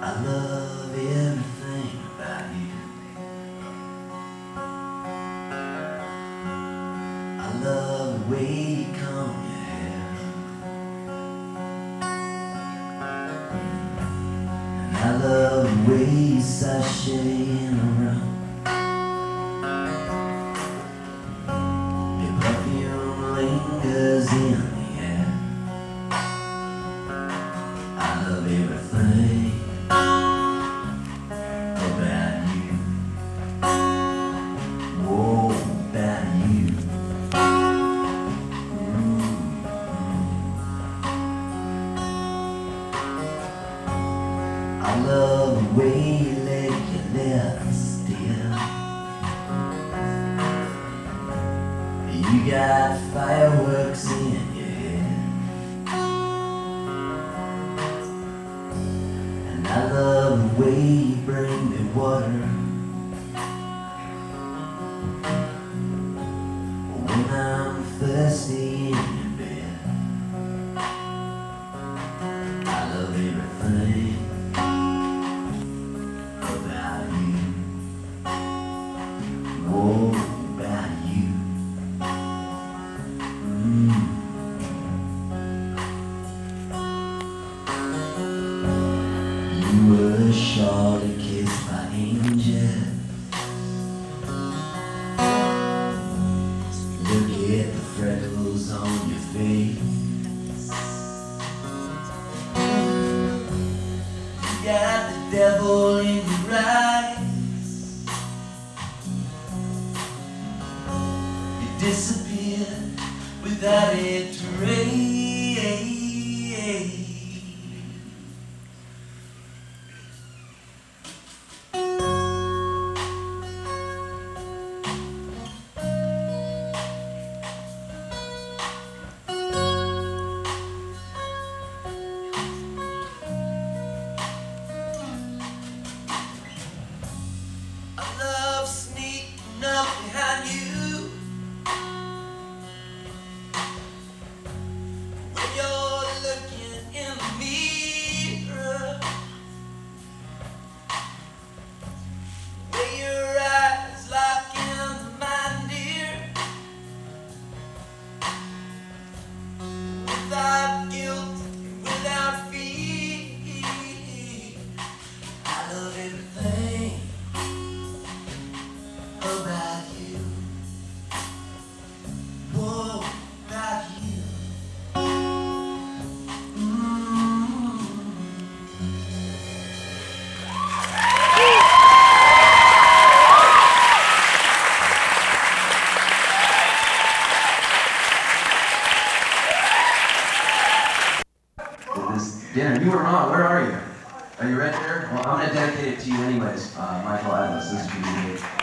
I love everything about you. I love the way you comb your hair, and I love the way you sashaying around. Your perfume lingers in the air. I love everything about you. Whoa, about you. I love the way you lick your lips, dear. You got fireworks in your head, and I love the way you bring me water when I'm thirsty in your bed. I love everything about you. Whoa, about you. You were sure to kiss my angel. Look at the freckles on your face. You got the devil in your eyes. You disappeared without a trace. I love sneaking up behind you when you're looking in the mirror. Where your eyes lock into mine, dear, without guilt and without fear. I love everything about you. Whoa, about you. This dinner, you were wrong. Where are you? Are you right there? Well, I'm going to dedicate it to you anyways. Michael Atlas, this is for you.